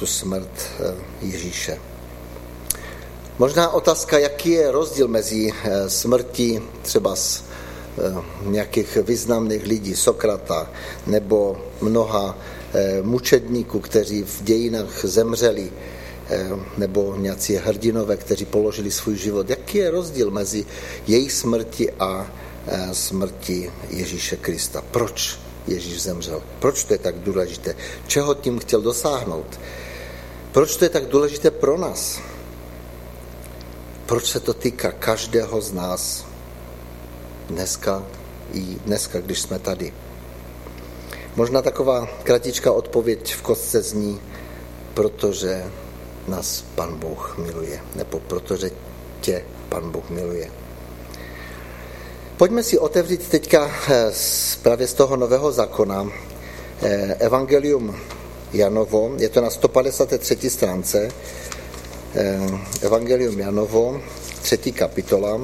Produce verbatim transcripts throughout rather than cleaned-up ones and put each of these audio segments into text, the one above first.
tu smrt Ježíše. Možná otázka, jaký je rozdíl mezi smrtí třeba z nějakých významných lidí, Sokrata, nebo mnoha mučedníků, kteří v dějinách zemřeli, nebo nějací hrdinové, kteří položili svůj život. Jaký je rozdíl mezi jejich smrti a smrti Ježíše Krista? Proč Ježíš zemřel? Proč to je tak důležité? Čeho tím chtěl dosáhnout? Proč to je tak důležité pro nás? Proč se to týká každého z nás dneska i dneska, když jsme tady? Možná taková kratičká odpověď v kostce zní, protože nás Pan Bůh miluje, nebo protože tě Pan Bůh miluje. Pojďme si otevřít teďka právě z toho Nového zákona Evangelium Janovo, je to na sto padesáté třetí stránce, Evangelium Janovo, třetí kapitola.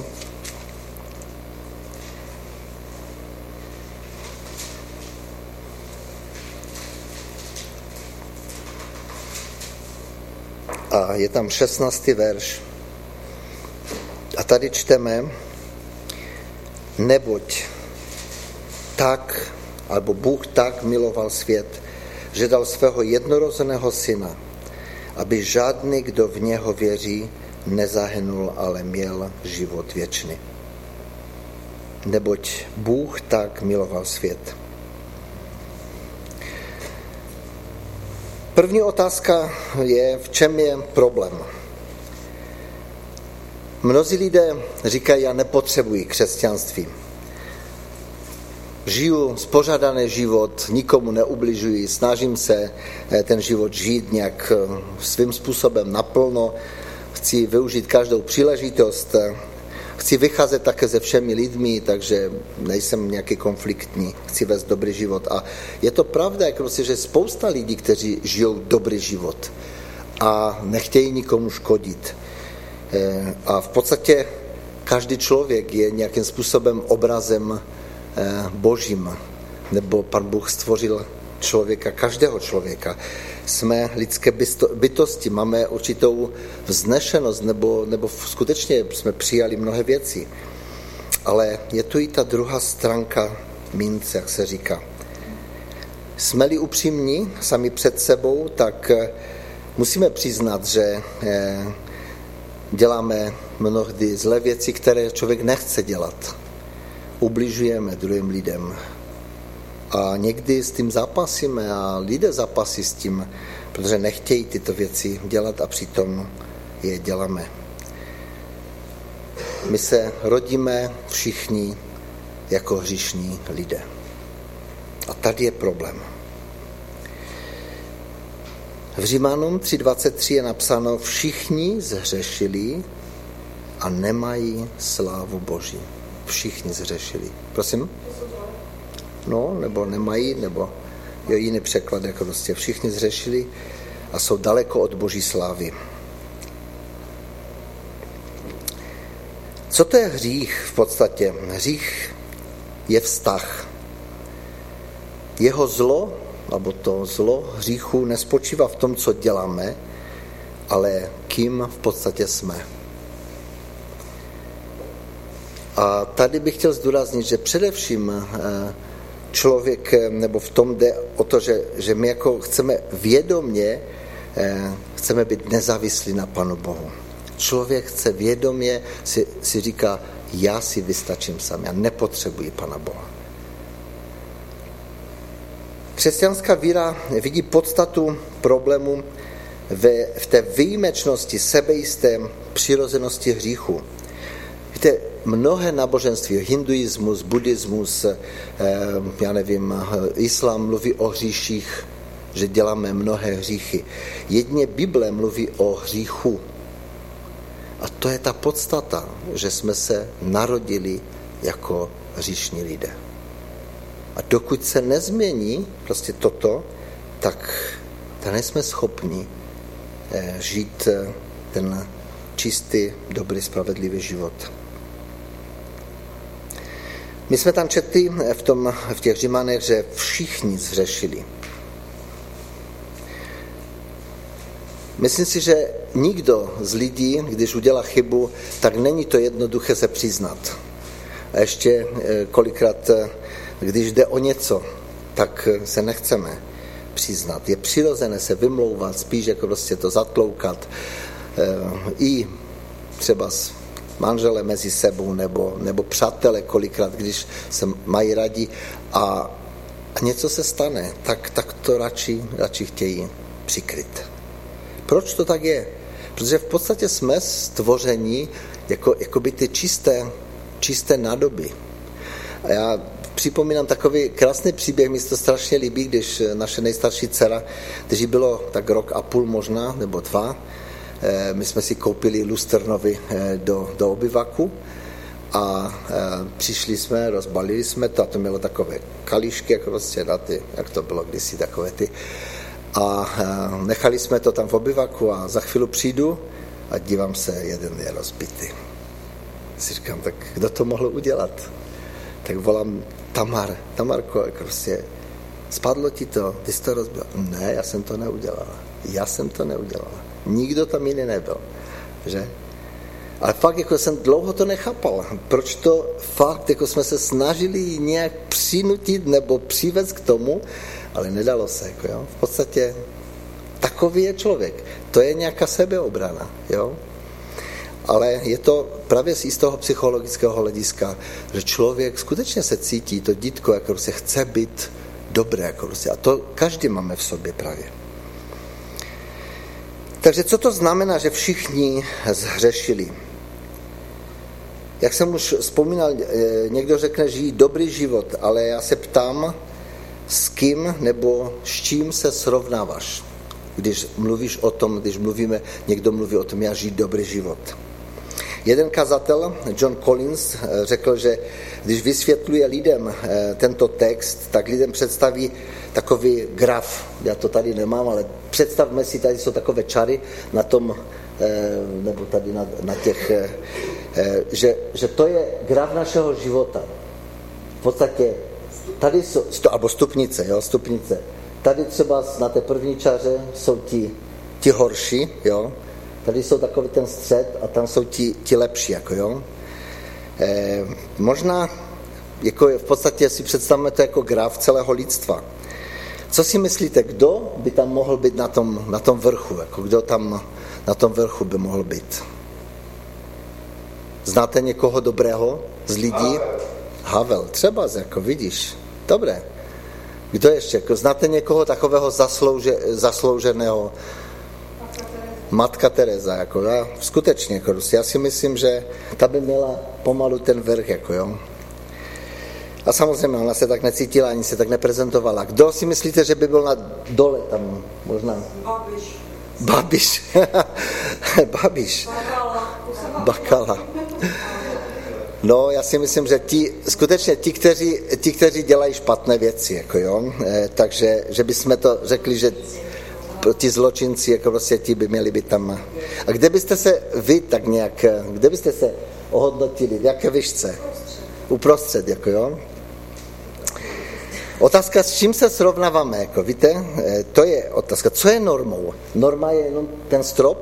A je tam šestnáctý verš. A tady čteme, neboť tak, alebo Bůh tak miloval svět, že dal svého jednorozeného syna, aby žádný, kdo v něho věří, nezahynul, ale měl život věčný. Neboť Bůh tak miloval svět. První otázka je, v čem je problém. Mnozí lidé říkají, já nepotřebuji křesťanství. Žiju spořádaný život, nikomu neubližuji, snažím se ten život žít nějak svým způsobem naplno, chci využít každou příležitost, chci vycházet také se všemi lidmi, takže nejsem nějaký konfliktní, chci vést dobrý život. A je to pravda, jako si, že spousta lidí, kteří žijou dobrý život a nechtějí nikomu škodit. A v podstatě každý člověk je nějakým způsobem obrazem Božím, nebo Pan Bůh stvořil člověka, každého člověka. Jsme lidské bytosti, máme určitou vznešenost, nebo, nebo skutečně jsme přijali mnohé věci. Ale je tu i ta druhá stránka mince, jak se říká. Jsme-li upřímní sami před sebou, tak musíme přiznat, že děláme mnohdy zlé věci, které člověk nechce dělat. Ubližujeme druhým lidem. A někdy s tím zápasíme a lidé zápasí s tím, protože nechtějí tyto věci dělat a přitom je děláme. My se rodíme všichni jako hříšní lidé. A tady je problém. V Římanům tři dvacet tři je napsáno, všichni zhřešili a nemají slávu Boží. Všichni zhřešili. Prosím? No, nebo nemají, nebo jo, jiný překlad, jako prostě všichni zhřešili a jsou daleko od Boží slávy. Co to je hřích v podstatě? Hřích je vztah. Jeho zlo, nebo to zlo hříchu nespočívá v tom, co děláme, ale kým v podstatě jsme. A tady bych chtěl zdůraznit, že především člověk, nebo v tom jde o to, že, že my jako chceme vědomě, chceme být nezávislí na Panu Bohu. Člověk chce vědomě, si, si říká, já si vystačím sám, já nepotřebuji Pana Boha. Křesťanská víra vidí podstatu problému ve, v té výjimečnosti, sebejisté přirozenosti hříchu. Víte, mnohé náboženství, hinduismus, buddhismus, eh, já nevím, islám mluví o hříších, že děláme mnohé hříchy. Jedině Bible mluví o hříchu. A to je ta podstata, že jsme se narodili jako hříšní lidé. A dokud se nezmění prostě toto, tak, tak nejsme schopni eh, žít eh, ten čistý, dobrý, spravedlivý život. My jsme tam četli v, tom, v těch Římanech, že všichni zhřešili. myslím si, že nikdo z lidí, když udělá chybu, tak není to jednoduché se přiznat. A ještě kolikrát, když jde o něco, tak se nechceme přiznat. Je přirozené se vymlouvat, spíš jako prostě to zatloukat. I třeba s manželem mezi sebou nebo, nebo přátelé kolikrát, když se mají rádi a, a něco se stane, tak, tak to radši, radši chtějí přikryt. Proč to tak je? Protože v podstatě jsme stvoření jako, jako by ty čisté, čisté nádoby. A já připomínám takový krásný příběh, mi se to strašně líbí, když naše nejstarší dcera, když jí bylo tak rok a půl možná, nebo dva, my jsme si koupili lusternovi do, do obyvaku a přišli jsme, rozbalili jsme to a to mělo takové kalíšky, jako prostě na ty, jak to bylo kdysi, takové ty. A nechali jsme to tam v obyvaku a za chvíli přijdu a dívám se, jeden je rozbitý. Si říkám, tak kdo to mohl udělat? Tak volám Tamar, Tamarko, jako prostě spadlo ti to, ty jsi to rozbil. Ne, já jsem to neudělala. Já jsem to neudělala. Nikdo tam jiný nebyl, že? Ale fakt, jako jsem dlouho to nechápal. Proč to fakt, jako jsme se snažili nějak přinutit nebo přivést k tomu, ale nedalo se, jako jo. V podstatě takový je člověk. To je nějaká sebeobrana, jo. Ale je to právě z toho psychologického hlediska, že člověk skutečně se cítí, to dítko, jako se chce být dobré, jako a to každý máme v sobě právě. Takže co to znamená, že všichni zhřešili? Jak jsem už vzpomínal, někdo řekne, žijí dobrý život, ale já se ptám, s kým nebo s čím se srovnáváš, když mluvíš o tom, když mluvíme, někdo mluví o tom, já žiju dobrý život. Jeden kazatel, John Collins, řekl, že když vysvětluje lidem tento text, tak lidem představí takový graf. Já to tady nemám, ale představme si, tady jsou takové čary na tom, nebo tady na, na těch, že, že to je graf našeho života. V podstatě tady jsou, alebo stupnice, jo, stupnice. Tady třeba na té první čáře jsou ti, ti horší, jo. Tady jsou takový ten střed a tam jsou ti, ti lepší, jako jo. E, možná, jako v podstatě si představíme to jako graf celého lidstva. Co si myslíte, kdo by tam mohl být na tom, na tom vrchu, jako kdo tam na tom vrchu by mohl být? Znáte někoho dobrého z lidí? Havel, třeba, jako vidíš. Dobré. Kdo ještě? Jako, znáte někoho takového zaslouže, zaslouženého? Matka Teresa, jako, já, skutečně, jako, já si myslím, že ta by měla pomalu ten vrch, jako, jo. A samozřejmě ona se tak necítila, ani se tak neprezentovala. Kdo si myslíte, že by byl na dole tam, možná? Babiš. Babiš. Babiš. Bakala. Bakala. No, já si myslím, že ti, skutečně ti, kteří, ti, kteří dělají špatné věci, jako jo, e, takže, že bychom to řekli, že ti zločinci, jako vlastně ti by měli být tam. A kde byste se vy tak nějak, kde byste se ohodnotili, v jaké výšce? Uprostřed, jako jo. Otázka, s čím se srovnáváme, jako víte, e, to je otázka, co je normou? Norma je jenom ten strop.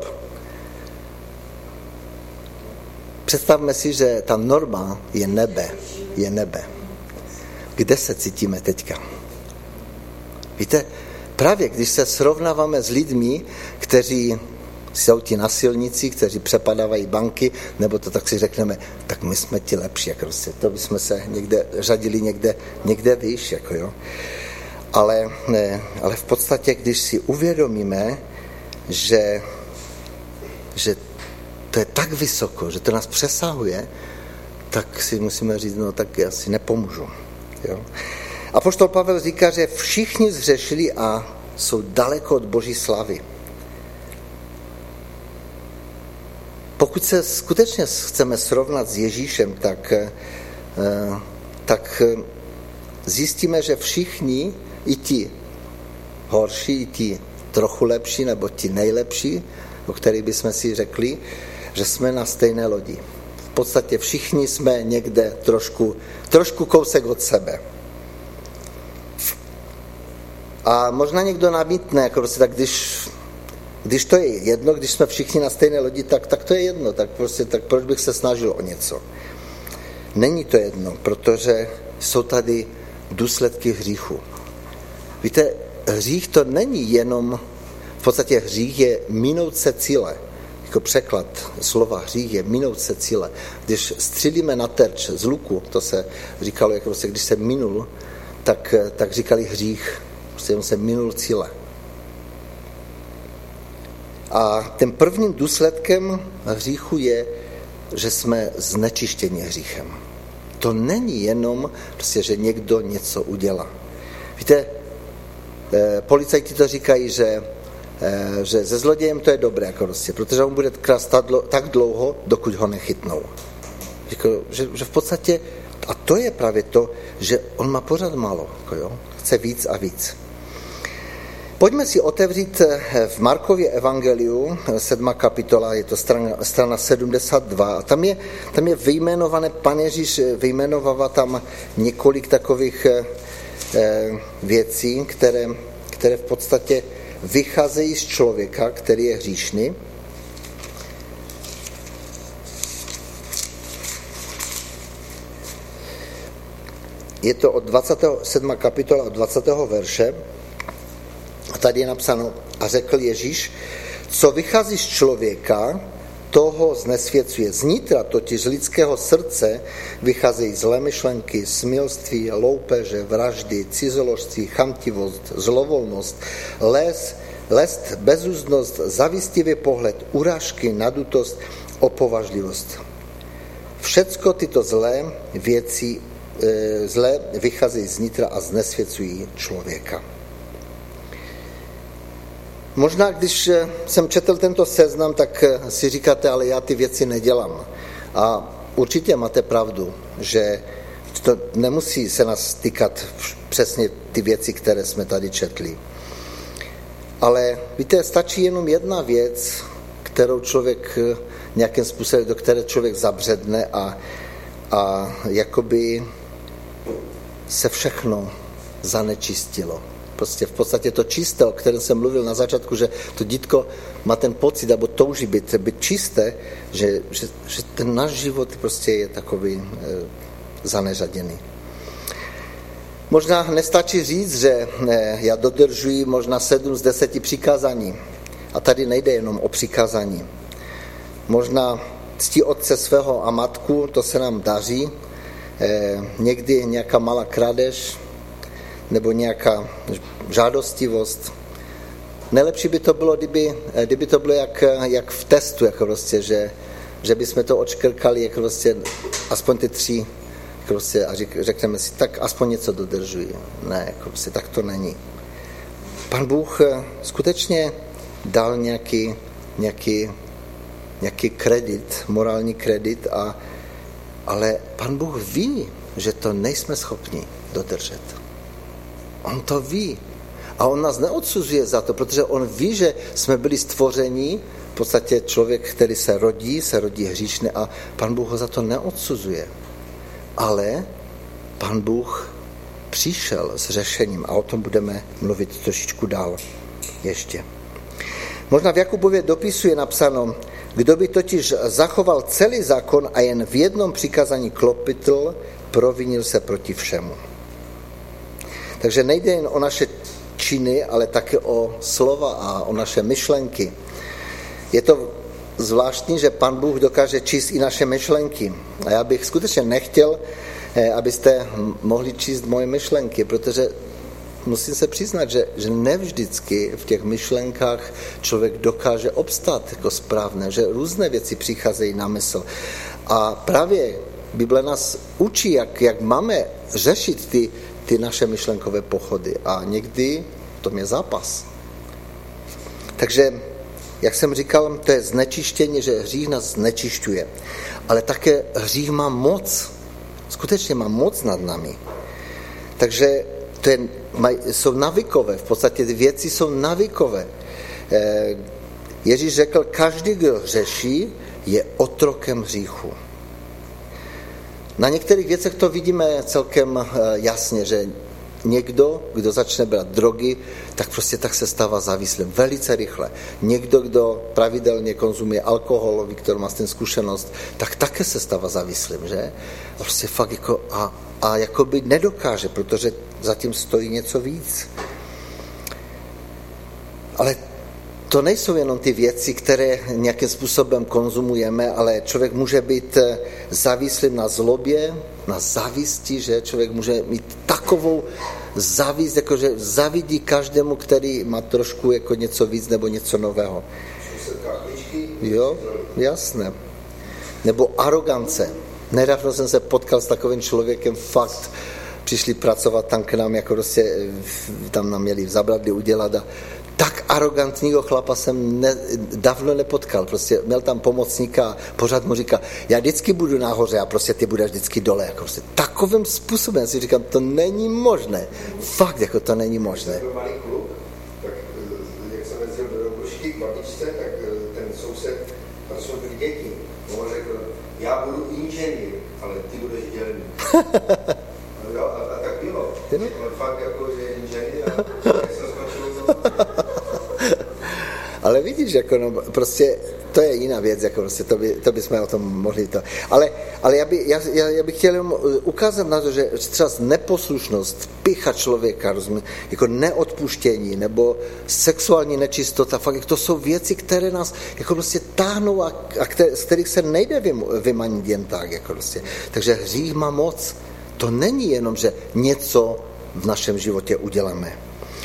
Představme si, že ta norma je nebe, je nebe. Kde se cítíme teďka? Víte, právě když se srovnáváme s lidmi, kteří jsou ti nasilníci, kteří přepadávají banky, nebo to tak si řekneme, tak my jsme ti lepší, jako prostě, to bychom se někde řadili někde, někde výš, jako jo. Ale, ne, ale v podstatě, když si uvědomíme, že, že to je tak vysoko, že to nás přesahuje, tak si musíme říct, no tak já si nepomůžu. Jo? Apoštol Pavel říká, že všichni zřešili a jsou daleko od Boží slavy. Pokud se skutečně chceme srovnat s Ježíšem, tak, tak zjistíme, že všichni, i ti horší, i ti trochu lepší, nebo ti nejlepší, o kterých bychom si řekli, že jsme na stejné lodi. V podstatě všichni jsme někde trošku, trošku kousek od sebe. A možná někdo namítne, jako prostě tak, když když to je jedno, když jsme všichni na stejné lodi, tak, tak to je jedno, tak prostě, tak proč bych se snažil o něco? Není to jedno, protože jsou tady důsledky hříchu. Víte, hřích to není jenom, v podstatě hřích je minout se cíle. Jako překlad slova hřích je minout se cíle. Když střílíme na terč z luku, to se říkalo, jako prostě, když se minul, tak, tak říkali hřích, prostě on se minul cíle. A ten prvním důsledkem hříchu je, že jsme znečištěni hříchem. To není jenom, prostě, že někdo něco udělá. Víte, eh, policajti to říkají, že, eh, že se zlodějem to je dobré, jako prostě, protože on bude krást tak dlouho, dokud ho nechytnou. Říkají, že, že v podstatě, a to je právě to, že on má pořád málo, jako jo, chce víc a víc. Pojďme si otevřít v Markově evangeliu, sedmá kapitola, je to strana, strana sedmdesát dva, a tam je, tam je vyjmenované, Pan Ježíš vyjmenovává tam několik takových eh, věcí, které, které v podstatě vycházejí z člověka, který je hříšný. Je to od dvacátého sedmá kapitola od dvacátého verše. A tady je napsáno, a řekl Ježíš, co vychází z člověka, toho znesvěcuje. Znitra, totiž lidského srdce, vycházejí zlé myšlenky, smilství, loupeže, vraždy, cizoložství, chamtivost, zlovolnost, les, lest, bezúznost, zavistivý pohled, urážky, nadutost, opovažlivost. Všecko tyto zlé věci e, zlé vycházejí znitra a znesvěcují člověka. Možná, když jsem četl tento seznam, tak si říkáte, ale já ty věci nedělám. A určitě máte pravdu, že to nemusí se nás týkat přesně ty věci, které jsme tady četli. Ale víte, stačí jenom jedna věc, kterou člověk nějakým způsobem, do které člověk zabředne a, a jakoby se všechno zanečistilo. Prostě v podstatě to čisté, o kterém jsem mluvil na začátku, že to dítko má ten pocit, nebo touží být, být čisté, že, že, že ten náš život prostě je takový e, zaneřaděný. Možná nestačí říct, že e, já dodržuji možná sedm z deseti přikázání. A tady nejde jenom o přikázání. Možná ctí otce svého a matku, to se nám daří. E, někdy nějaká malá krádež, nebo nějaká žádostivost. Nejlepší by to bylo, kdyby, kdyby to bylo jak, jak v testu, jako prostě, že, že bychom to odškrkali jako prostě aspoň ty tři jako prostě, a řek, řekneme si, tak aspoň něco dodržují. Ne, jako prostě, tak to není. Pan Bůh skutečně dal nějaký, nějaký, nějaký kredit, morální kredit, a, ale Pan Bůh ví, že to nejsme schopni dodržet. On to ví. A on nás neodsuzuje za to, protože on ví, že jsme byli stvořeni, v podstatě člověk, který se rodí, se rodí hříšně, a Pan Bůh ho za to neodsuzuje. Ale Pan Bůh přišel s řešením, a o tom budeme mluvit trošičku dál ještě. Možná v Jakubově dopisu je napsáno, kdo by totiž zachoval celý zákon a jen v jednom přikázání klopitl, provinil se proti všemu. Takže nejde jen o naše činy, ale také o slova a o naše myšlenky. Je to zvláštní, že Pan Bůh dokáže číst i naše myšlenky. A já bych skutečně nechtěl, abyste mohli číst moje myšlenky, protože musím se přiznat, že, že nevždycky v těch myšlenkách člověk dokáže obstát jako správné, že různé věci přicházejí na mysl. A právě Bible nás učí, jak, jak máme řešit ty ty naše myšlenkové pochody, a někdy to je zápas. Takže, jak jsem říkal, to je znečištění, že hřích nás znečišťuje. Ale také hřích má moc. Skutečně má moc nad námi. Takže to je, maj, jsou navykové, v podstatě ty věci jsou navykové. Ježíš řekl, každý, kdo hřeší, je otrokem hříchu. Na některých věcech to vidíme celkem jasně, že někdo, kdo začne brát drogy, tak prostě tak se stává závislým velice rychle. Někdo, kdo pravidelně konzumuje alkohol, Viktor má s tím zkušenost, tak také se stává závislým, že? A prostě fakt jako a, a jakoby nedokáže, protože zatím stojí něco víc. Ale to nejsou jenom ty věci, které nějakým způsobem konzumujeme, ale člověk může být závislým na zlobě, na závisti, že člověk může mít takovou závist, jakože závidí každému, který má trošku jako něco víc nebo něco nového. Jo, jasné. Nebo arogance. Nedávno jsem se potkal s takovým člověkem, fakt, přišli pracovat tam k nám, jako prostě tam nám měli v Zabradli udělat a tak arogantního chlapa jsem ne, dávno nepotkal. Prostě měl tam pomocníka a pořád mu říká, já vždycky budu nahoře a prostě ty budeš vždycky dole. Jako prostě takovým způsobem já si říkám, to není možné. Fakt, jako to není možné. Byl malý kluk, tak jak jsem jezdil do Robušky k babičce, tak ten soused, tam jsme byli děti. On řekl, já budu inženýr, ale ty budeš dělník. Jo, a, a tak bylo. Ale fakt jako, že inženýr a jak jsem skončil to. Ale vidíš, jako no, prostě to je jiná věc, jako prostě to, by, to bychom o tom mohli to. Ale, ale já, by, já, já, já bych chtěl jenom ukázat na to, že třeba neposlušnost, pýcha člověka, rozumí, jako neodpuštění nebo sexuální nečistota, fakt to jsou věci, které nás jako prostě táhnou a, a které, z kterých se nejde vymanit jen tak, jako prostě. Takže hřích má moc. To není jenom, že něco v našem životě uděláme.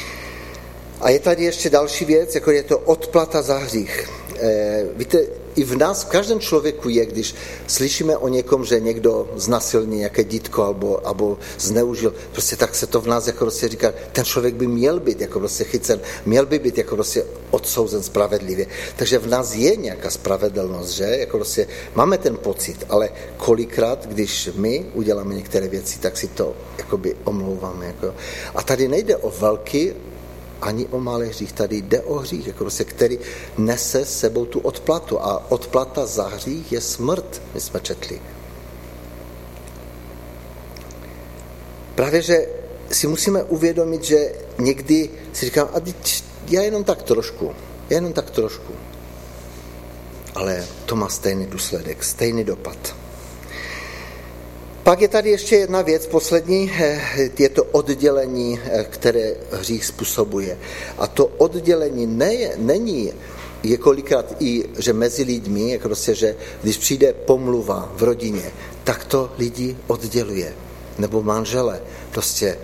A je tady ještě další věc, jako je to odplata za hřích. E, víte, i v nás, v každém člověku je, když slyšíme o někom, že někdo znasilní nějaké dítko alebo, alebo zneužil, prostě tak se to v nás jako prostě říká, ten člověk by měl být jako prostě chycen, měl by být jako prostě odsouzen spravedlivě. Takže v nás je nějaká spravedlnost, že? Jako prostě máme ten pocit, ale kolikrát, když my uděláme některé věci, tak si to jakoby omlouváme. Jako. A tady nejde o velký ani o malý hřích, tady jde o hřích, jako prostě, který nese s sebou tu odplatu. A odplata za hřích je smrt, my jsme četli. Právě, že si musíme uvědomit, že někdy si říkám, a já jenom tak trošku, já jenom tak trošku. Ale to má stejný důsledek, stejný dopad. Pak je tady ještě jedna věc, poslední, je to oddělení, které hřích způsobuje. A to oddělení ne, není je kolikrát i, že mezi lidmi, jako prostě, že když přijde pomluva v rodině, tak to lidi odděluje. Nebo manžele prostě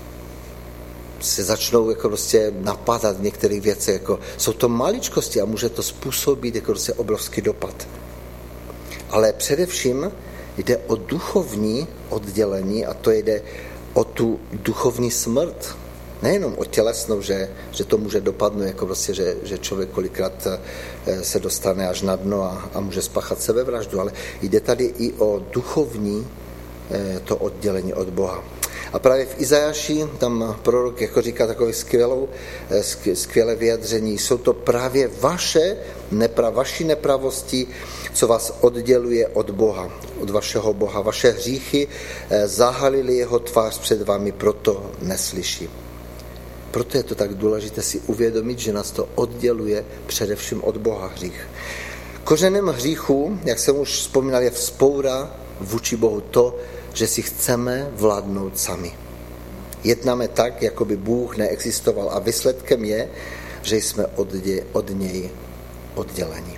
se začnou jako prostě napadat v některých věcech. Jako, jsou to maličkosti a může to způsobit jako prostě obrovský dopad. Ale především jde o duchovní oddělení a to jde o tu duchovní smrt. Nejenom o tělesnou, že, že to může dopadnout, jako prostě, že, že člověk kolikrát se dostane až na dno a, a může spáchat sebevraždu, ale jde tady i o duchovní to oddělení od Boha. A právě v Izajaši tam prorok jako říká takové skvělou, skvělé vyjadření. Jsou to právě vaše nepra, vaši nepravosti, co vás odděluje od Boha, od vašeho Boha. Vaše hříchy zahalily jeho tvář před vámi, proto neslyší. Proto je to tak důležité si uvědomit, že nás to odděluje především od Boha hřích. Kořenem hříchu, jak jsem už vzpomínal, je vzpoura vůči Bohu, to, že si chceme vládnout sami. Jednáme tak, jako by Bůh neexistoval a výsledkem je, že jsme od, dě, od něj odděleni.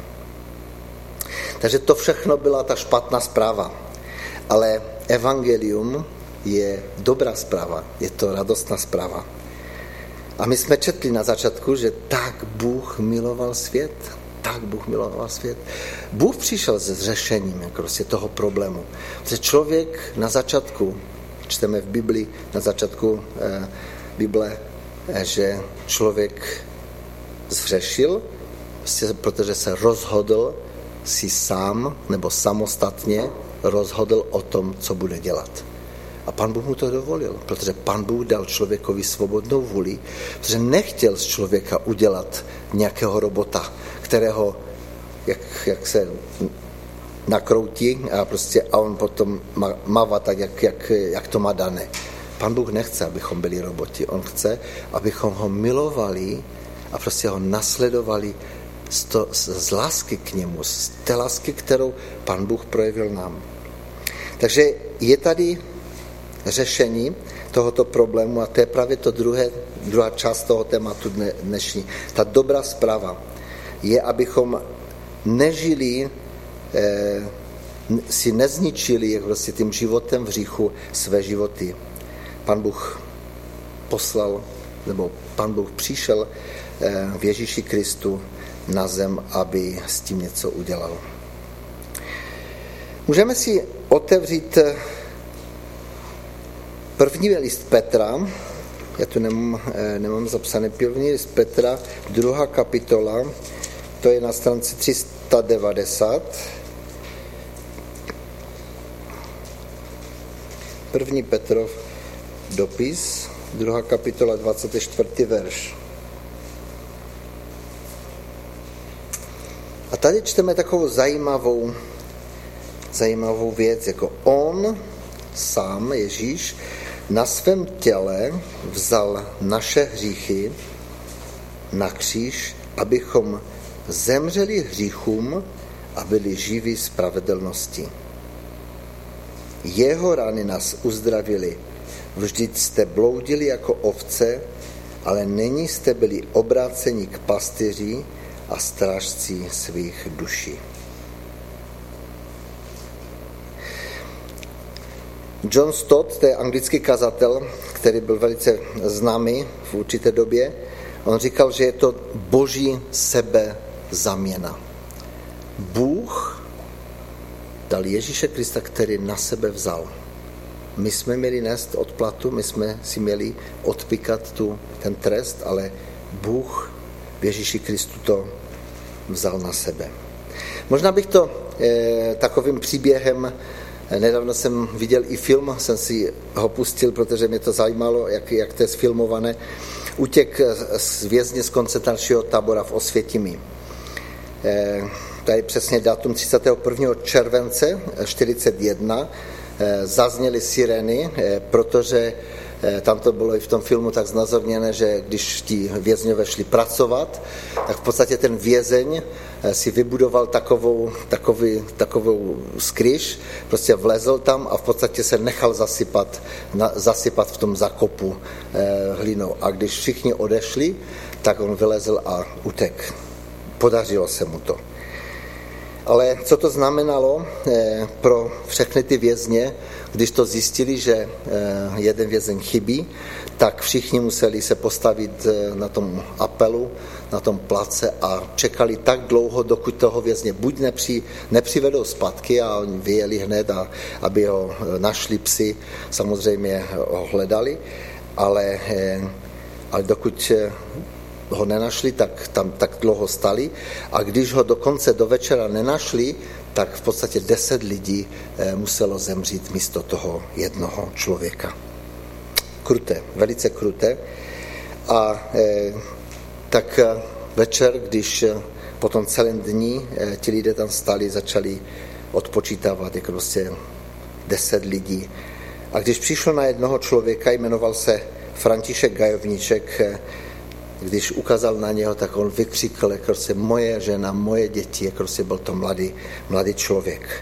Takže to všechno byla ta špatná zpráva. Ale evangelium je dobrá zpráva, je to radostná zpráva. A my jsme četli na začátku, že tak Bůh miloval svět, tak Bůh miloval svět. Bůh přišel se řešením jako prostě toho problému. Protože člověk na začátku, čteme v Biblii, na začátku eh, Bible, eh, že člověk zřešil, protože se rozhodl si sám nebo samostatně rozhodl o tom, co bude dělat. A Pan Bůh mu to dovolil, protože Pan Bůh dal člověkovi svobodnou vůli, protože nechtěl z člověka udělat nějakého robota, kterého, jak, jak se nakroutí a, prostě, a on potom mává tak, jak, jak, jak to má dané. Pán Bůh nechce, abychom byli roboti. On chce, abychom ho milovali a prostě ho nasledovali z, to, z lásky k němu, z té lásky, kterou Pán Bůh projevil nám. Takže je tady řešení tohoto problému a to je právě to druhé, druhá část toho tématu dnešní. Ta dobrá zpráva je, abychom nežili, eh, si nezničili jak vlastně tím životem v hříchu své životy. Pán Bůh poslal, nebo Pán Bůh přišel eh, v Ježíši Kristu na zem, aby s tím něco udělal. Můžeme si otevřít první list Petra, já tu nemám, nemám zapsaný první list Petra, druhá kapitola, to je na stránce tři sta devadesát. První Petrov dopis, druhá kapitola, dvacátý čtvrtý verš. A tady čteme takovou zajímavou, zajímavou věc, jako on sám, Ježíš, na svém těle vzal naše hříchy na kříž, abychom zemřeli hříchům a byli živí spravedlnosti. Jeho rány nás uzdravili. Vždyť jste bloudili jako ovce, ale nyní jste byli obráceni k pastýři a strážci svých duší. John Stott, to je anglický kazatel, který byl velice známý v určité době, on říkal, že je to boží sebezaměna. Bůh dal Ježíše Krista, který na sebe vzal. My jsme měli nést odplatu, my jsme si měli odpíkat tu, ten trest, ale Bůh v Ježíši Kristu to vzal na sebe. Možná bych to eh, takovým příběhem, nedávno jsem viděl i film, jsem si ho pustil, protože mě to zajímalo, jak, jak to je sfilmované, utěk z vězně z koncentračního tábora v Osvětimi. Eh, tady přesně datum třicátého prvního července čtyřicet jedna eh, zazněly sireny, eh, protože tam to bylo i v tom filmu tak znázorněné, že když ti vězňové šli pracovat, tak v podstatě ten vězeň si vybudoval takovou, takový, takovou skryš, prostě vlezl tam a v podstatě se nechal zasypat, na, zasypat v tom zakopu eh, hlinou. A když všichni odešli, tak on vylezl a utek. Podařilo se mu to. Ale co to znamenalo eh, pro všechny ty vězně, když to zjistili, že eh, jeden vězeň chybí, tak všichni museli se postavit eh, na tom apelu, na tom place a čekali tak dlouho, dokud toho vězně buď nepři, nepřivedou zpátky a oni vyjeli hned, a, aby ho našli psi, samozřejmě ho hledali, ale, eh, ale dokud eh, ho nenašli, tak tam tak dlouho stali a když ho dokonce do večera nenašli, tak v podstatě deset lidí muselo zemřít místo toho jednoho člověka. Kruté, velice kruté. A eh, tak večer, když po tom celém dní eh, ti lidé tam stali, začali odpočítávat, jako prostě deset lidí. A když přišlo na jednoho člověka, jmenoval se František Gajovníček, eh, když ukázal na něho, tak on vykřikl, jako se moje žena, moje děti, jako se byl to mladý, mladý člověk.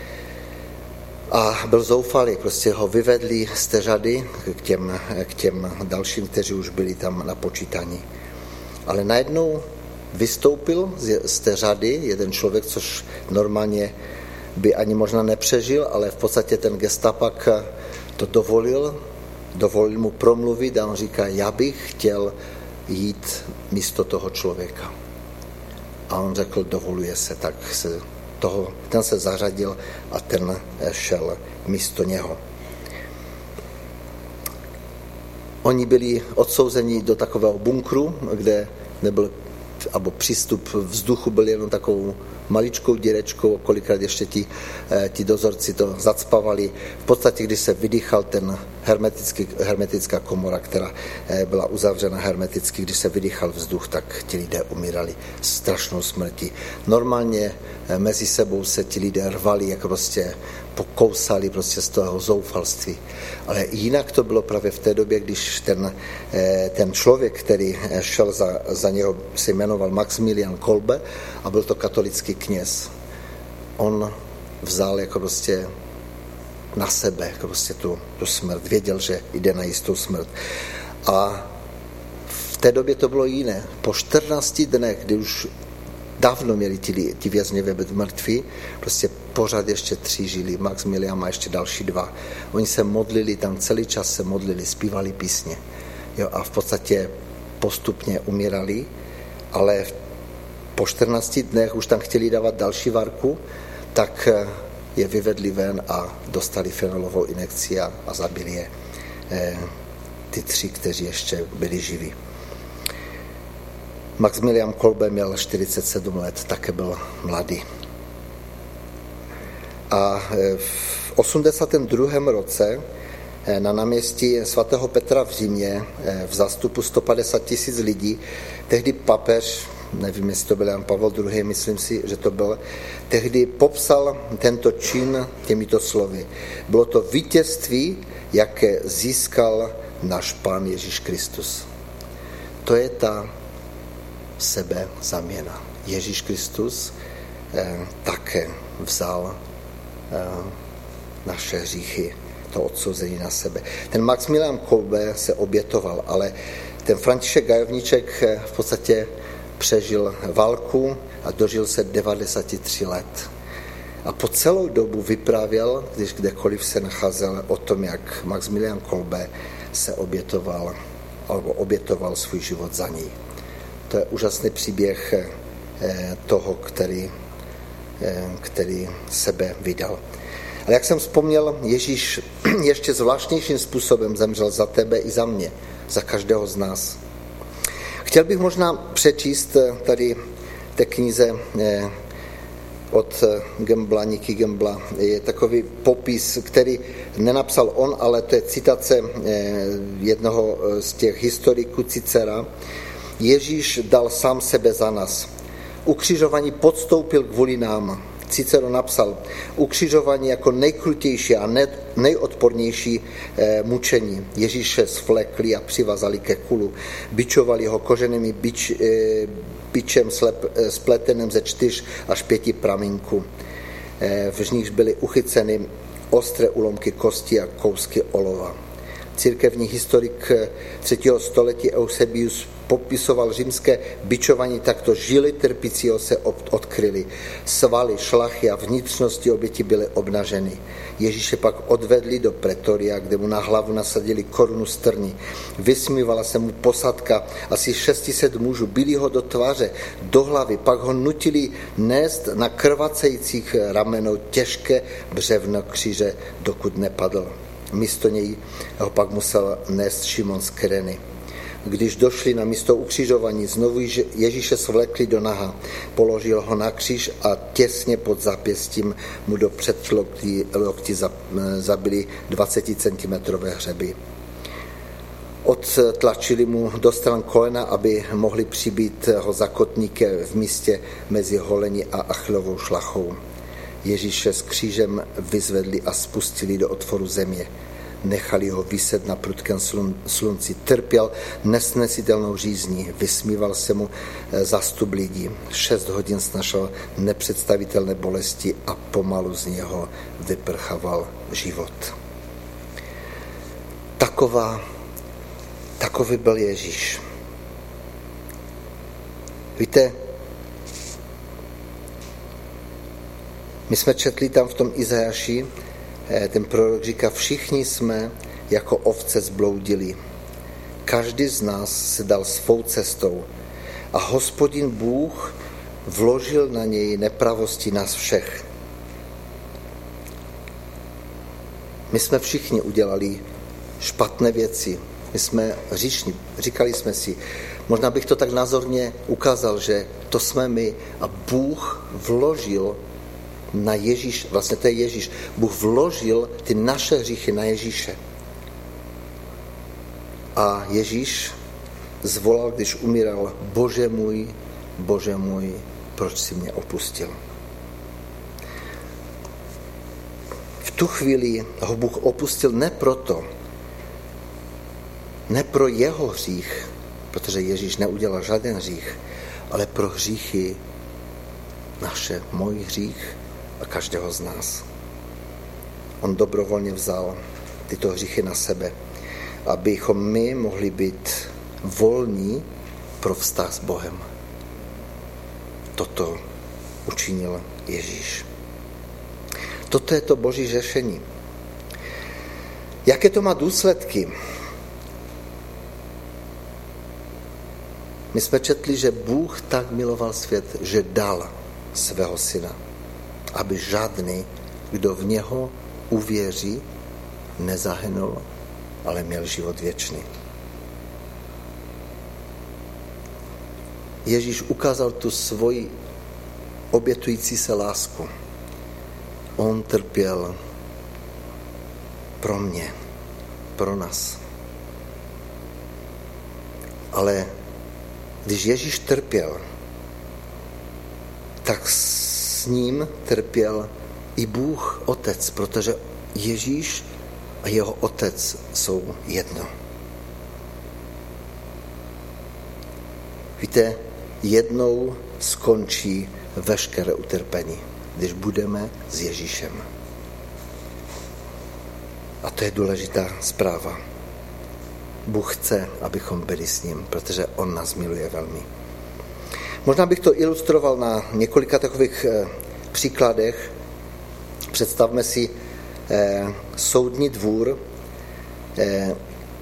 A byl zoufalý, prostě ho vyvedli z té řady k těm, k těm dalším, kteří už byli tam na počítání. Ale najednou vystoupil z té řady jeden člověk, což normálně by ani možná nepřežil, ale v podstatě ten gestapak to dovolil, dovolil mu promluvit a on říká, já bych chtěl jít místo toho člověka. A on řekl, dovoluje se, tak se toho, ten se zařadil a ten šel místo něho. Oni byli odsouzeni do takového bunkru, kde nebyl, abo přístup vzduchu byl jenom takovou maličkou dírečkou, kolikrát ještě ti, ti dozorci to zacpavali. V podstatě, když se vydýchal ten hermetická komora, která byla uzavřena hermeticky. Když se vydýchal vzduch, tak ti lidé umírali strašnou smrtí. Normálně mezi sebou se ti lidé rvali, jak prostě pokousali prostě z toho zoufalství. Ale jinak to bylo právě v té době, když ten, ten člověk, který šel za, za něho, se jmenoval Maximilian Kolbe a byl to katolický kněz. On vzal jako prostě na sebe jako prostě tu, tu smrt. Věděl, že jde na jistou smrt. A v té době to bylo jiné. Po čtrnácti dnech, kdy už dávno měli ti, ti vězňové být mrtví, prostě pořád ještě tři žili, Maximilian má ještě další dva. Oni se modlili, tam celý čas se modlili, zpívali písně. Jo, a v podstatě postupně umírali, ale po čtrnácti dnech už tam chtěli dávat další varku, tak je vyvedli ven a dostali fenolovou injekci a, a zabili je eh, ty tři, kteří ještě byli živí. Maximilian Kolbe měl čtyřicet sedm let, také byl mladý. A v osmdesátém druhém roce na náměstí svatého Petra v Římě v zástupu sto padesát tisíc lidí, tehdy papež, nevím, jestli to byl Jan Pavel druhý, myslím si, že to byl, tehdy popsal tento čin těmito slovy. Bylo to vítězství, jaké získal náš Pán Ježíš Kristus. To je ta sebezaměna. Ježíš Kristus eh, také vzal eh, naše hříchy, to odsouzení na sebe. Ten Maximilian Kolbe se obětoval, ale ten František Gajovníček eh, v podstatě přežil válku a dožil se devadesát tři let. A po celou dobu vyprávěl, když kdekoliv se nacházel, o tom, jak Maximilian Kolbe se obětoval, alebo obětoval svůj život za ní. To je úžasný příběh toho, který, který sebe vydal. Ale jak jsem vzpomněl, Ježíš ještě zvláštnějším způsobem zemřel za tebe i za mě, za každého z nás. Chtěl bych možná přečíst tady té knize od Gembla, Niky Gembla. Je takový popis, který nenapsal on, ale to je citace jednoho z těch historiků Cicera. Ježíš dal sám sebe za nás. Ukřižování podstoupil kvůli nám. Cicero napsal, ukřižování jako nejkrutější a nejodpornější mučení. Ježíše svlekli a přivazali ke kulu. Bičovali ho koženými bič, bičem spleteným ze čtyř až pěti pramínků. V nich byly uchyceny ostré úlomky kosti a kousky olova. Církevní historik třetího století Eusebius popisoval římské bičování takto: žily trpícího se odkryly, svaly, šlachy a vnitřnosti oběti byly obnaženy. Ježíše pak odvedli do pretoria, kde mu na hlavu nasadili korunu z trní. Vysmívala se mu posadka, asi šest set mužů, bili ho do tváře, do hlavy, pak ho nutili nést na krvacejících ramenou těžké břevno kříže, dokud nepadl. Místo něj ho pak musel nést Šimon z Kyreny. Když došli na místo ukřižování, znovu Ježíše svlekli do naha, položil ho na kříž a těsně pod zápěstím mu do předlokti lokti zabili dvaceticentimetrové hřeby. Odtlačili mu do stran kolena, aby mohli přibít ho za kotníky v místě mezi holení a Achillovou šlachou. Ježíše s křížem vyzvedli a spustili do otvoru země. Nechali ho viset na prudkém slunci. Trpěl nesnesitelnou žízní, vysmíval se mu zástup lidí. Šest hodin snašel nepředstavitelné bolesti a pomalu z něho vyprchával život. Taková, takový byl Ježíš. Víte, my jsme četli tam v tom Izajaši, ten prorok říká, všichni jsme jako ovce zbloudili. Každý z nás se dal svou cestou a Hospodin Bůh vložil na něj nepravosti nás všech. My jsme všichni udělali špatné věci. My jsme hříšní. Říkali jsme si, možná bych to tak názorně ukázal, že to jsme my a Bůh vložil na Ježíš, vlastně to je Ježíš, Bůh vložil ty naše hříchy na Ježíše. A Ježíš zvolal, když umíral: Bože můj, Bože můj, proč jsi mě opustil? V tu chvíli ho Bůh opustil ne proto, ne pro jeho hřích, protože Ježíš neudělal žádný hřích, ale pro hříchy naše, můj hřích a každého z nás. On dobrovolně vzal tyto hříchy na sebe, abychom my mohli být volní pro vztah s Bohem. Toto učinil Ježíš. Toto je to Boží řešení. Jaké to má důsledky? My jsme četli, že Bůh tak miloval svět, že dal svého syna, aby žádný, kdo v něho uvěří, nezahynul, ale měl život věčný. Ježíš ukázal tu svoji obětující se lásku. On trpěl pro mě, pro nás. Ale když Ježíš trpěl, tak s ním trpěl i Bůh Otec, protože Ježíš a jeho Otec jsou jedno. Víte, jednou skončí veškeré utrpení, když budeme s Ježíšem. A to je důležitá zpráva. Bůh chce, abychom byli s ním, protože on nás miluje velmi. Možná bych to ilustroval na několika takových eh, příkladech. Představme si eh, soudní dvůr. Eh,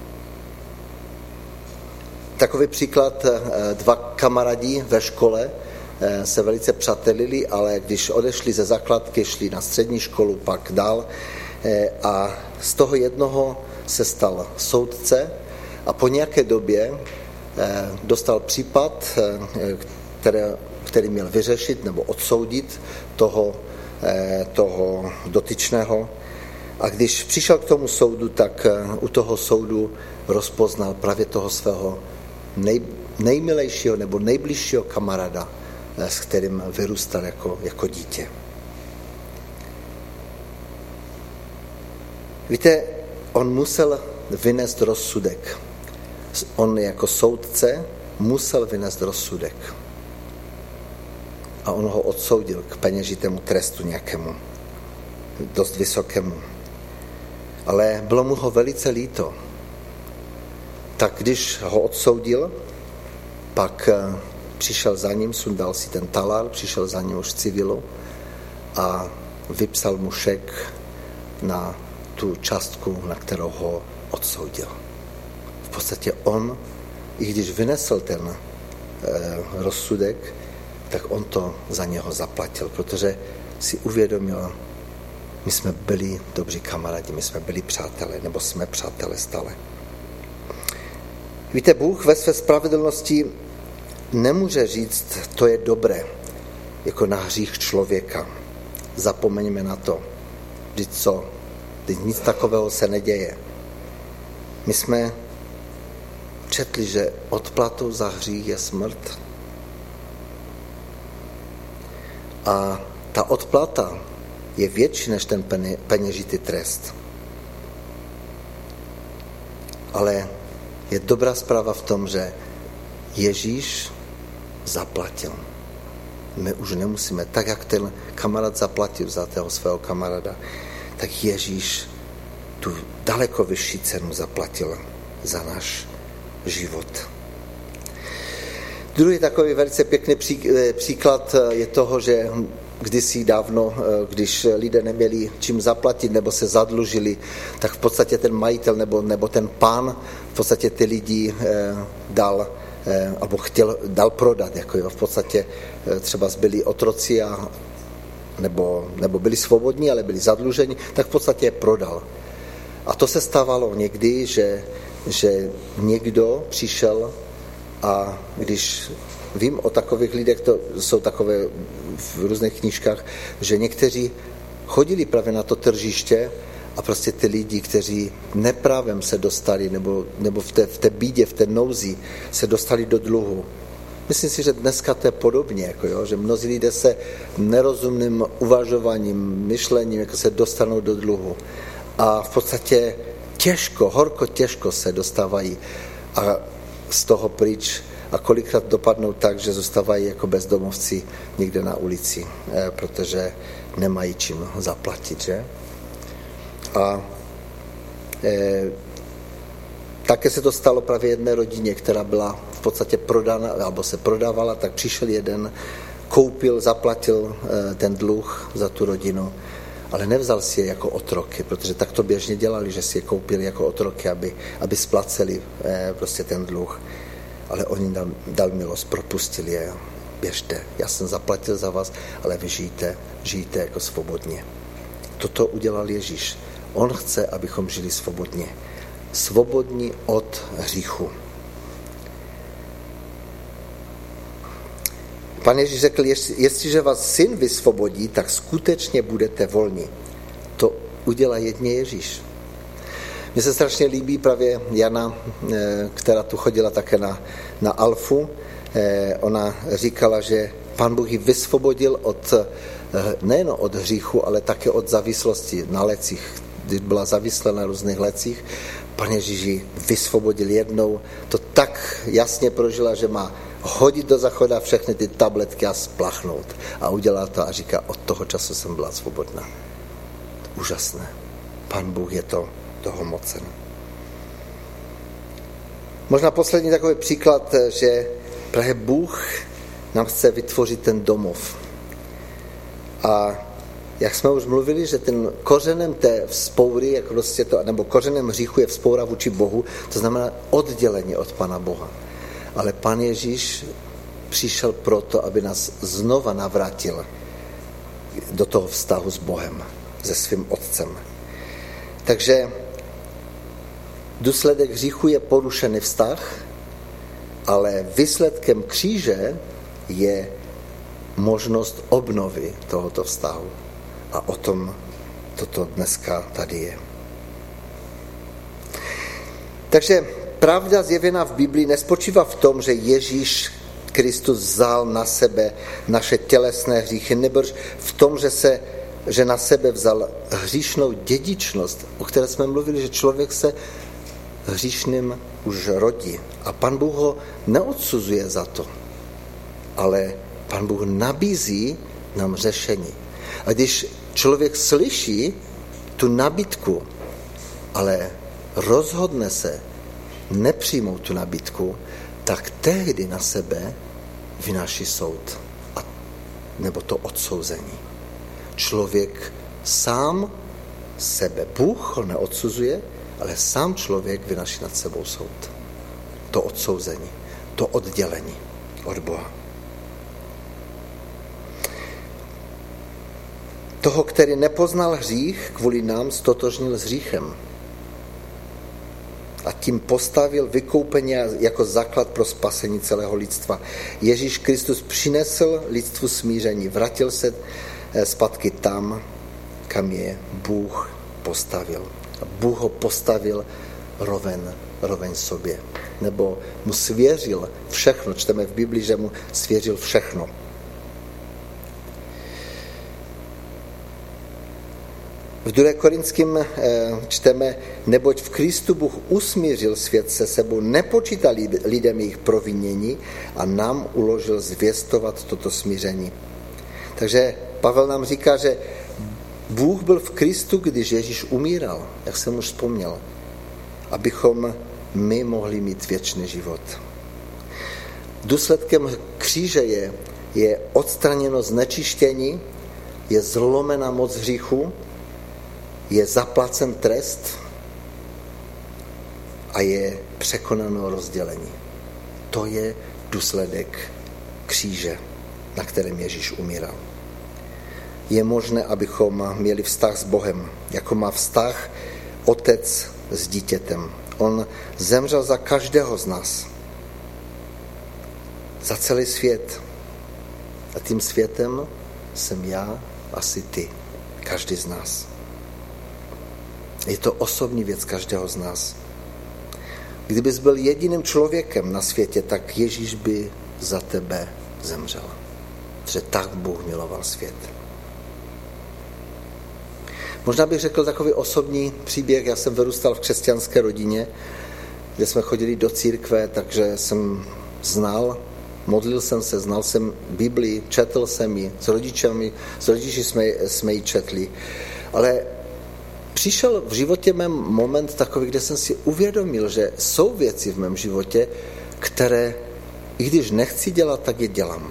takový příklad, eh, dva kamarádi ve škole eh, se velice přátelili, ale když odešli ze základky, šli na střední školu, pak dál eh, a z toho jednoho se stal soudce a po nějaké době eh, dostal případ, eh, které, který měl vyřešit nebo odsoudit toho, eh, toho dotyčného. A když přišel k tomu soudu, tak eh, u toho soudu rozpoznal právě toho svého nej, nejmilejšího nebo nejbližšího kamaráda, eh, s kterým vyrůstal jako, jako dítě. Víte, on musel vynést rozsudek. On jako soudce musel vynést rozsudek. A on ho odsoudil k peněžitému trestu nějakému, dost vysokému. Ale bylo mu ho velice líto. Tak když ho odsoudil, pak přišel za ním, sundal si ten talár, přišel za ním už v civilu a vypsal mu šek na tu částku, na kterou ho odsoudil. V podstatě on, i když vynesl ten e, rozsudek, tak on to za něho zaplatil, protože si uvědomil, my jsme byli dobří kamarádi, my jsme byli přátelé, nebo jsme přátelé stále. Víte, Bůh ve své spravedlnosti nemůže říct, to je dobré, jako na hřích člověka. Zapomeňme na to. Vždyť co? Vždyť nic takového se neděje. My jsme četli, že odplatou za hřích je smrt. A ta odplata je větší než ten peněžitý trest. Ale je dobrá zpráva v tom, že Ježíš zaplatil. My už nemusíme, tak jak ten kamarád zaplatil za toho svého kamaráda, tak Ježíš tu daleko vyšší cenu zaplatil za náš život. Druhý takový velice pěkný příklad je toho, že kdysi dávno, když lidé neměli čím zaplatit nebo se zadlužili, tak v podstatě ten majitel nebo, nebo ten pán v podstatě ty lidi dal, alebo chtěl, dal prodat. Jako jo, v podstatě třeba byli otroci a, nebo, nebo byli svobodní, ale byli zadluženi, tak v podstatě je prodal. A to se stávalo někdy, že, že někdo přišel a když vím o takových lidech, to jsou takové v různých knížkách, že někteří chodili právě na to tržiště a prostě ty lidi, kteří neprávem se dostali, nebo, nebo v, té, v té bídě, v té nouzi se dostali do dluhu. Myslím si, že dneska to je podobně, jako jo, že mnozí lidé se nerozumným uvažováním, myšlením jako se dostanou do dluhu. A v podstatě těžko, horko těžko se dostávají a z toho pryč a kolikrát dopadnou tak, že zůstávají jako bezdomovci někde na ulici, eh, protože nemají čím zaplatit, že? A eh, také se to stalo právě jedné rodině, která byla v podstatě prodána, alebo se prodávala, tak přišel jeden, koupil, zaplatil eh, ten dluh za tu rodinu, ale nevzal si je jako otroky, protože tak to běžně dělali, že si je koupili jako otroky, aby, aby splaceli eh, prostě ten dluh. Ale oni dal, dal milost, propustili je. Běžte, já jsem zaplatil za vás, ale vy žijte, žijte jako svobodně. Toto udělal Ježíš. On chce, abychom žili svobodně. Svobodní od hříchu. Pan Ježíš řekl, jestliže vás syn vysvobodí, tak skutečně budete volní. To udělá jedně Ježíš. Mně se strašně líbí právě Jana, která tu chodila také na, na Alfu. Ona říkala, že Pán Bůh ji vysvobodil od, nejen od hříchu, ale také od závislosti na lecích. Když byla závislá na různých lecích, Pán Ježíš ji vysvobodil jednou. To tak jasně prožila, že má hodit do zachoda všechny ty tabletky a splachnout. A udělá to a říká, od toho času jsem byla svobodná. Úžasné. Pán Bůh je to toho mocen. Možná poslední takový příklad, že právě Bůh nám chce vytvořit ten domov. A jak jsme už mluvili, že ten kořenem té vzpoury, jak prostě to, nebo kořenem hříchu je vzpoura vůči Bohu, to znamená oddělení od Pana Boha. Ale Pán Ježíš přišel proto, aby nás znova navrátil do toho vztahu s Bohem, se svým Otcem. Takže důsledek hříchu je porušený vztah, ale výsledkem kříže je možnost obnovy tohoto vztahu. A o tom toto dneska tady je. Takže pravda zjevená v Biblii nespočívá v tom, že Ježíš Kristus vzal na sebe naše tělesné hříchy, nebož v tom, že, se, že na sebe vzal hříšnou dědičnost, o které jsme mluvili, že člověk se hříšným už rodí. A Pan Bůh ho neodsuzuje za to, ale Pan Bůh nabízí nám řešení. A když člověk slyší tu nabídku, ale rozhodne se nepřijmout tu nabídku, tak tehdy na sebe vynáší soud, a, nebo to odsouzení. Člověk sám sebe, Bůh ho neodsuzuje, ale sám člověk vynáší nad sebou soud. To odsouzení, to oddělení od Boha. Toho, který nepoznal hřích, kvůli nám stotožnil s hříchem. A tím postavil vykoupení jako základ pro spasení celého lidstva. Ježíš Kristus přinesl lidstvu smíření, vrátil se zpátky tam, kam je Bůh postavil. A Bůh ho postavil roven, roveň sobě. Nebo mu svěřil všechno. Čteme v Biblii, že mu svěřil všechno. V druhém Korinským čteme, neboť v Kristu Bůh usmířil svět se sebou, nepočítal lidem jejich provinění a nám uložil zvěstovat toto smíření. Takže Pavel nám říká, že Bůh byl v Kristu, když Ježíš umíral, jak jsem už vzpomněl, abychom my mohli mít věčný život. Důsledkem kříže je, je odstraněno znečištění, je zlomena moc hříchu, je zaplacen trest a je překonáno rozdělení. To je důsledek kříže, na kterém Ježíš umíral. Je možné, abychom měli vztah s Bohem, jako má vztah otec s dítětem. On zemřel za každého z nás. Za celý svět. A tím světem jsem já, asi ty. Každý z nás. Je to osobní věc každého z nás. Kdybys byl jediným člověkem na světě, tak Ježíš by za tebe zemřel. Protože tak Bůh miloval svět. Možná bych řekl takový osobní příběh. Já jsem vyrůstal v křesťanské rodině, kde jsme chodili do církve, takže jsem znal, modlil jsem se, znal jsem Biblii, četl jsem ji, s rodičami, s rodiči jsme, jsme ji četli. Ale přišel v životě mém moment takový, kde jsem si uvědomil, že jsou věci v mém životě, které, i když nechci dělat, tak je dělám.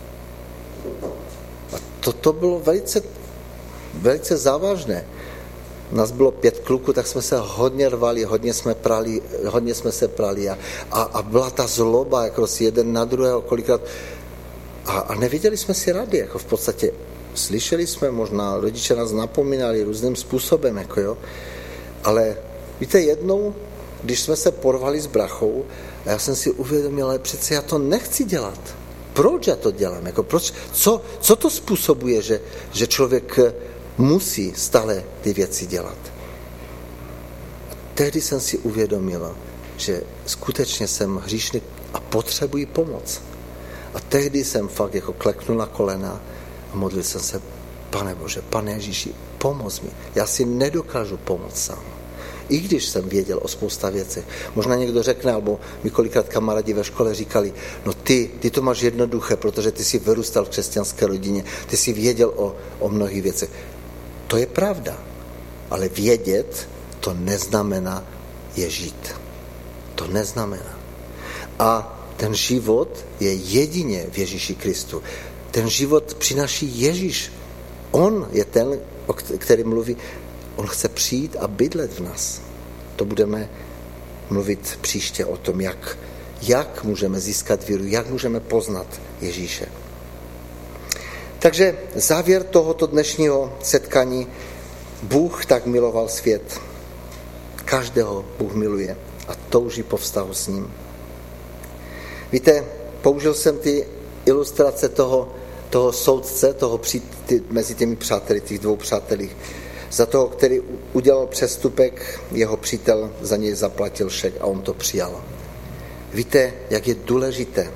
A toto bylo velice, velice závažné. Nás bylo pět kluků, tak jsme se hodně rvali, hodně jsme prali, hodně jsme se prali a, a, a byla ta zloba, jako si jeden na druhého kolikrát a, a neviděli jsme si rady, jako v podstatě slyšeli jsme, možná rodiče nás napomínali různým způsobem, jako jo, ale víte, jednou, když jsme se porvali s brachou, a já jsem si uvědomil, ale přece já to nechci dělat. Proč já to dělám? Jako proč, co, co to způsobuje, že, že člověk musí stále ty věci dělat? A tehdy jsem si uvědomil, že skutečně jsem hříšný a potřebuji pomoc. A tehdy jsem fakt jako kleknul na kolena a modlil jsem se, Pane Bože, Pane Ježíši, pomoz mi. Já si nedokážu pomoct sám. I když jsem věděl o spousta věcí. Možná někdo řekne, alebo mi kolikrát kamarádi ve škole říkali, no ty, ty to máš jednoduché, protože ty jsi vyrůstal v křesťanské rodině, ty jsi věděl o, o mnohých věcech. To je pravda, ale vědět to neznamená je žít. To neznamená. A ten život je jedině v Ježíši Kristu. Ten život přináší Ježíš. On je ten, o který mluví, on chce přijít a bydlet v nás. To budeme mluvit příště o tom, jak, jak můžeme získat víru, jak můžeme poznat Ježíše. Takže závěr tohoto dnešního setkání. Bůh tak miloval svět. Každého Bůh miluje a touží po vztahu s ním. Víte, použil jsem ty ilustrace toho, toho soudce, toho při, ty, mezi těmi přáteli, těch dvou přátelích. Za toho, který udělal přestupek, jeho přítel za něj zaplatil šek a on to přijal. Víte, jak je důležité,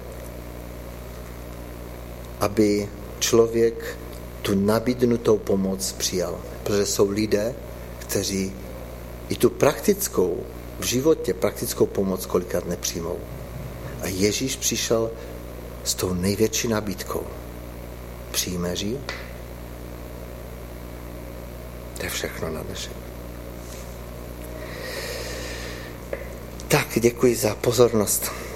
aby člověk tu nabídnutou pomoc přijal. Protože jsou lidé, kteří i tu praktickou, v životě praktickou pomoc kolikrát nepřijmou. A Ježíš přišel s tou největší nabídkou. Přijmeš ji? To je všechno na dnešek. Tak, děkuji za pozornost.